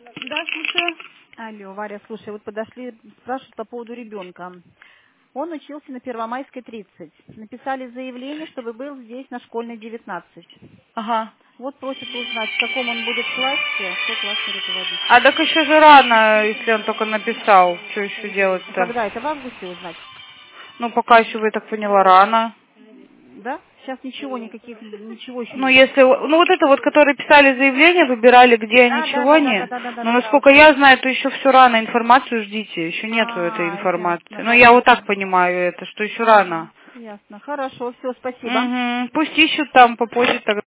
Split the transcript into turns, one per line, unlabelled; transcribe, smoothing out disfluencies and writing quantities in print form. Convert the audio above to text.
Да, слушаю.
Алло, Варя, слушай, вот подошли, спрашивают по поводу ребенка. Он учился на Первомайской 30. Написали заявление, чтобы был здесь на школьной 19.
Ага.
Вот просят узнать, в каком он будет классе, кто классный руководитель.
А так еще же рано, если он только написал. Что еще делать-то?
Когда это в августе узнать?
Ну, пока еще, я так поняла, рано.
Да? Сейчас ничего, ничего еще
Ну,
не...
если, ну, вот это вот, которые писали заявление, выбирали, где они,
Да, да,
чего
да, да,
они.
да, да, да, да,
Но,
да.
насколько я знаю, то еще все рано, информацию ждите, еще нету этой
А,
информации.
ясно,
Но я вот
хорошо.
так понимаю это, что еще рано.
Ясно, хорошо, все, спасибо.
Угу. Пусть ищут там попозже тогда.